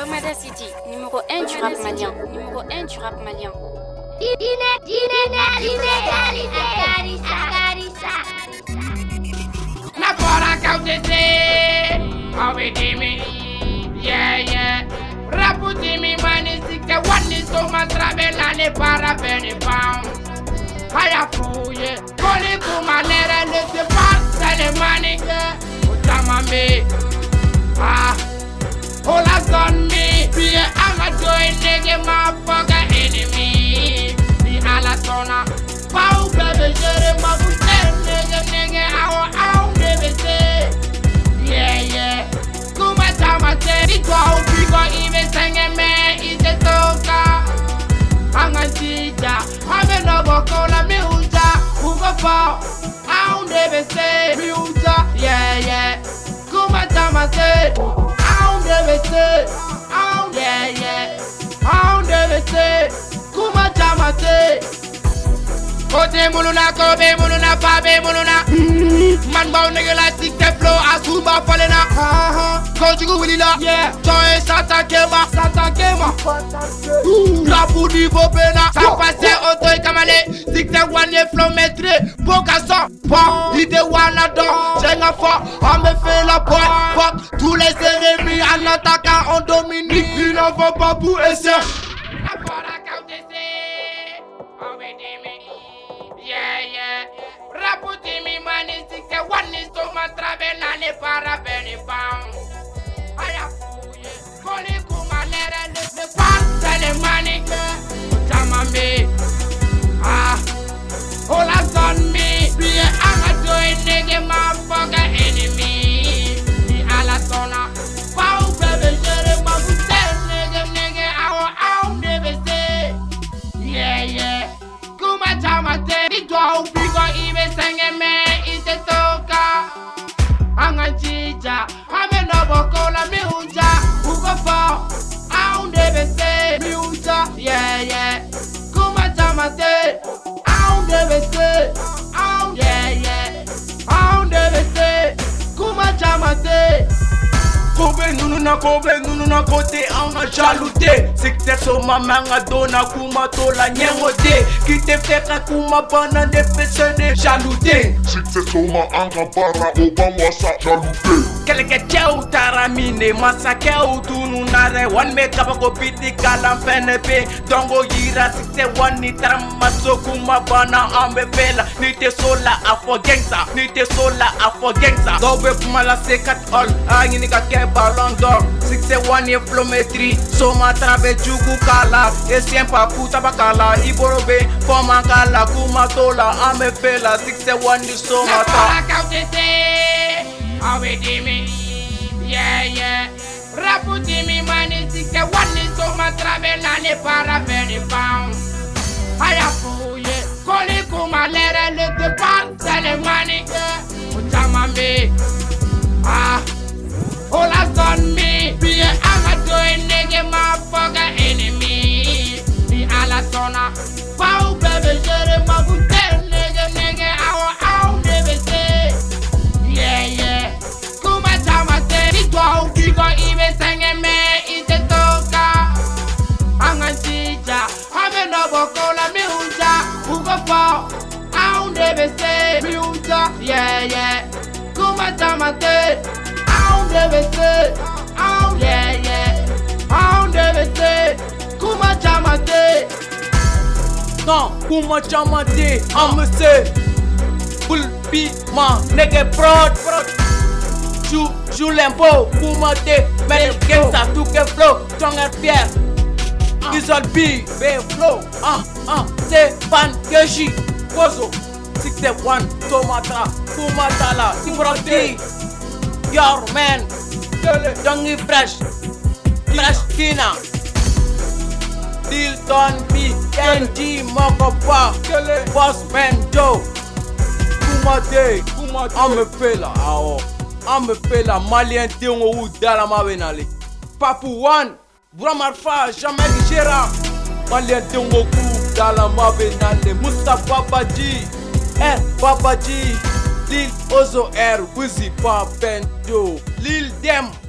Bamada City, numéro 1 du rap malien. Numéro 1 du rap malien. Na fora acontecer, me, yeah. Rapu me mani sike wani so matravela ne para bene pam. Haya fuye, koli kumanere le se passe le mani. Utama me, hola son me, be anga join nigga my fucking enemy. Be ala sona, pau bebe jere mabu nigga, ow baby say, yeah. Kuma chama say, di go even singing me is the toka. Anga chicha, ame no bokola mi uja, ugo pa, ow baby say, mi uja, yeah. Kuma chama say, ow baby say, ow yeah. Ow baby say, kuma chama say. Kote muluna, kobe muluna, pabe muluna. Man bow nigga like stick the flow, asumba falena. Kojigu wilila, yeah. Joy sata kema. Rapu di bopena. Ça passe auto et kamale. Stick the one ye flow maître. Boka son, bon, il de wana don. J'ai un fort, on me fait la pointe. Fuck tous les ennemis en attaquant, on domine. Il n'en faut pas pour essayer. Yeah. Raputi mi mani sike wani so matravela ne para bene pam. Aya fuye, koli kumanere le passe le mani. Utama me, hola son me, be anga join nigga my fucking enemy. Be ala sona, pau bebe jere mabu nigga, ow baby say, yeah. Kuma chama te, di go even singing me is the toka. Anga chicha, ame no bokola mi uja, ugo pa, ow baby say, mi uja, yeah. Kuma chama te, ow baby say, ow yeah. Ow baby say, kuma chama te. Kobe nunu na kote anga jalute. Sikte so mamanga dona kuma tola nyengote. Kite feka kuma bana de pesene jalute. Sikte so ma anga bara obama sa jalute. Keleke cheu taramine masake utunu nare. One make up go piti kalam penepe. Dongo yira sikte wani taramaso kuma bana ambe pela. Nite sola afo gangsta. Dobe kumala sekat all. Angini ka Ballon d'or, 61 ye flometri, soma trabe jugu kala, esiempa puta bakala, iborobe, foma kala, kumatola, ame fela, 61 di soma ta. Awe me, yeah. Raputi mi mani 61 soma trabe nane para bene pam. Aya fuye, koli kumalere le te passe le mani, utama me, hola son me, be anga join nigga my fucking enemy. Be ala sona, pau bebe jere mabu nigga, ow baby say, yeah. Kuma chama te, di go even singing me is the toka. Anga chicha, ame no bokola mi uja, ugo pa, ow baby say, mi uja, yeah. Kuma chama te. Ow yeah. Ow say, kuma chamate. Non, kuma chamate. I'ma say, full beat man, nigga prod. Lempo, kuma te, belle gangsta, tout que flow, tongue pierre. Diesel B, flow. C'est pan keji, kozo. 61, tomata, kuma tala, timbroti. Your man, Jungie Fresh Kina, Lil Don B, NG Mokopa, Boss Man Joe, Kumate, I'm a fella, Malien Tiongo Udala Mavenali, Papu One, Bramarfa, jamais Gera, Malien Tiongo Udala Mavenali, Mustafa Babaji, Lil Ozo Air, Wizzy Pop and Joe, Lil Dem.